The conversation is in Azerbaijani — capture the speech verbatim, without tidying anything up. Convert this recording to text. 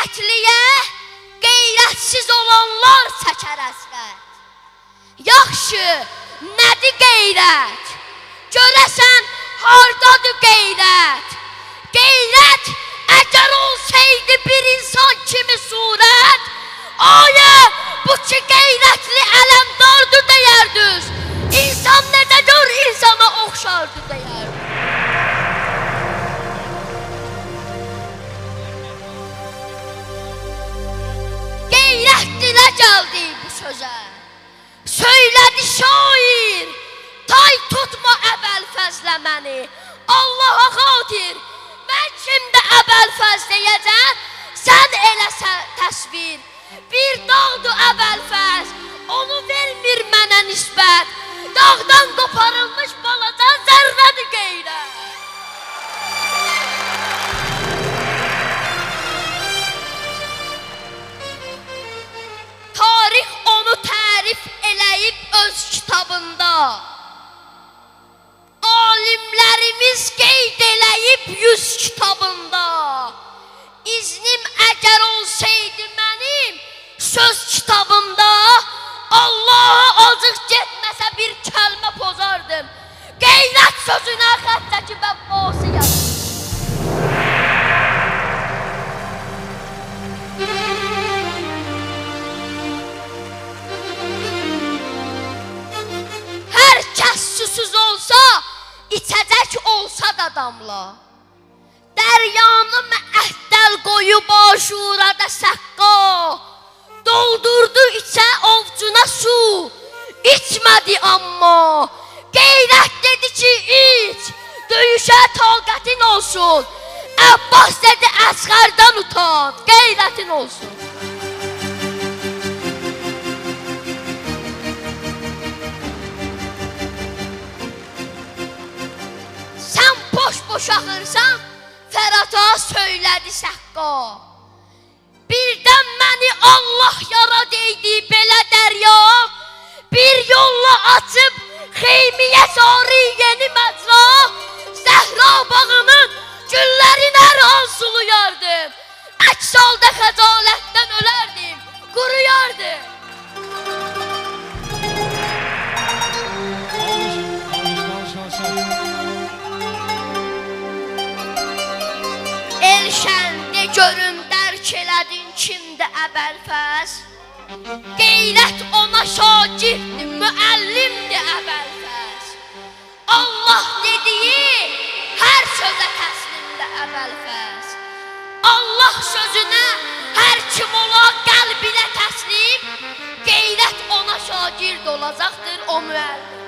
qeyrətliyə qeyrətsiz olanlar çəkər əsrət. Yaxşı, nədir qeyrət? Görəsən, hardadır qeyrət? Qeyrət, əgər olsaydı bir insan kimi surət, ayə, bu ki qeyrətli ələmdardır deyərdüz. İnsan necə gör, insana oxşardı deyərdi. Qeyrətlilə gəldi bu sözə. Söylədi şair, tay tutma əbəl fəzlə məni. Allaha xatir, mən kimdə əbəl fəz deyəcəm, sən eləsə təsvir. Bir dağdır əbəl fəz, onu vermir mənə nisbət. Dağdan qoparılmış baladan zərrədir qeyrət. Tarix onu tərif eləyib öz kitabında. Alimlərimiz qeyd eləyib yüz kitabında. İznim əgər olsaydı mənim söz kitabımda, Allaha acıq getməsə bir kəlmə pozardım. Qeyrət sözünə xəttəki bəbbası yazdım. Hər kəs susuz olsa, içəcək olsa da damla. Dəryanı məəhdəl qoyub aşurada səqqa, doldurdu içə ovcuna su, içmədi amma. Qeyrət dedi ki, iç, döyüşə taqətin olsun. Əbbas dedi, əsğərdən utan, qeyrətin olsun. Sən boş-boş axırsan, Fərata söylədi səqqa. Birdən məni Allah yara deydi belə dərya, bir yolla açıb xeymiyə sarı yeni məcra, Zəhra bağının güllərin hər an suluyardım. Əks halda xəcalətdən ölərdim, quruyardım. Elşəndə görüm dərk elədin kimdə əbəl fəz. Qeyrət ona şagirdir, müəllimdir əbəl fəz. Allah dediyi hər sözə təslimdə əbəl fəz. Allah sözünə hər kim ola qəlbinə təslim, qeyrət ona şagird olacaqdır o müəllim.